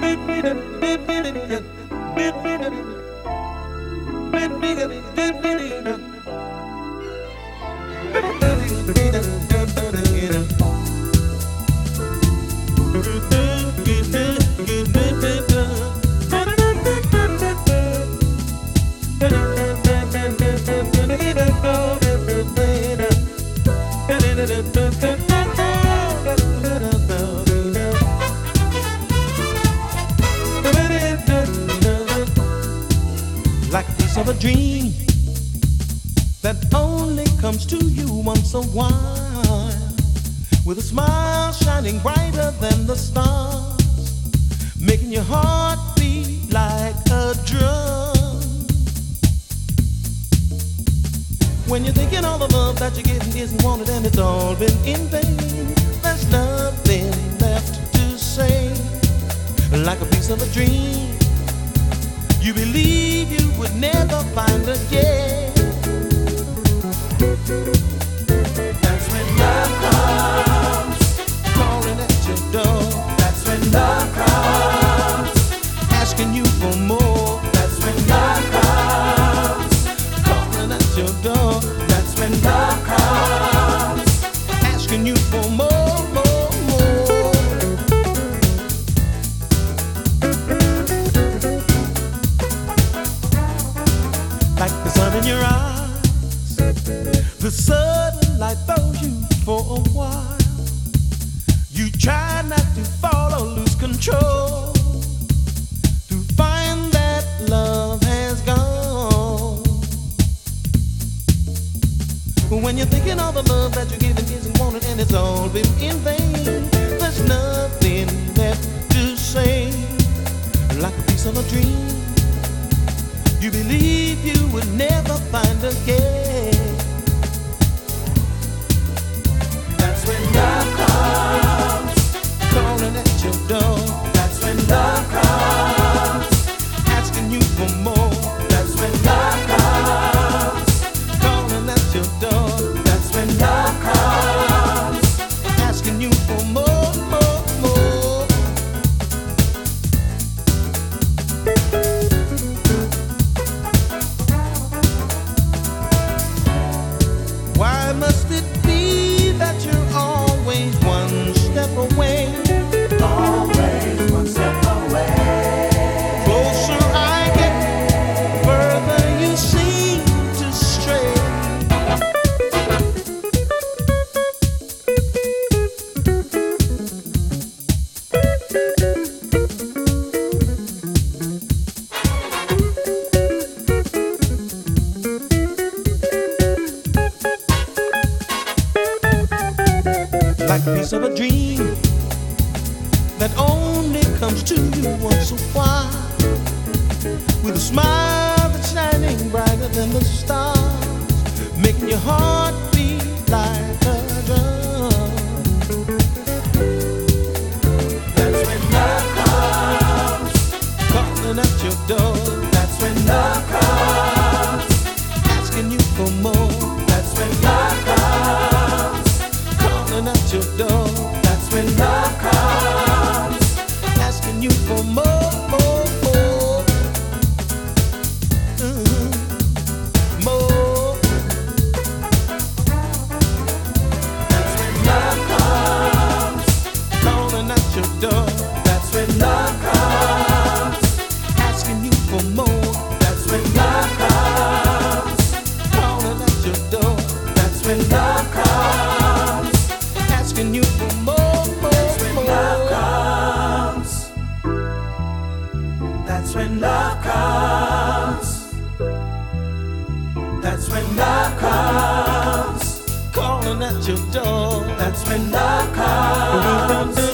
Like a piece of a dream that only comes to you once a while, with a smile shining brighter than the stars, making your heart beat like a drum. When you're thinking all the love that you're getting isn't wanted and it's all been in vain, there's nothing left to say. Like a piece of a dream you believe you would never find again. That's when love comes, calling at your door. That's when love comes, asking you for more. That's when love comes, calling at your door. That's when love comes, asking you for more, more, more. Like the sun in your eyes, the sudden light throws you for a while. You try not to fall or lose control, to find that love has gone. But when you're thinking all the love that you're giving isn't wanted and it's all been in vain, there's nothing left to say. Like a piece of a dream you believe you would never find again. That's when love comes, calling at your door. That's when love comes, asking you for more. That's when love comes, calling at your door. That's when love comes, asking you for more, more, more. Why must it be that you're always one step away? Always one step away. Closer I get, further you seem to stray. Like a piece of a dream that only comes to you once a while, with a smile that's shining brighter than the stars, making your heart beat like a drum. That's when love comes, calling at your door. That's when love comes, asking you for more. That's when love comes, at your door. That's when love comes, asking you for more, more, more. More. That's when love comes, calling at your door. That's when love comes, asking you for more. That's when love comes, calling at your door. That's when love comes, asking you for more, more, more. Love comes. That's when love comes. That's when love comes, calling at your door. That's when love comes.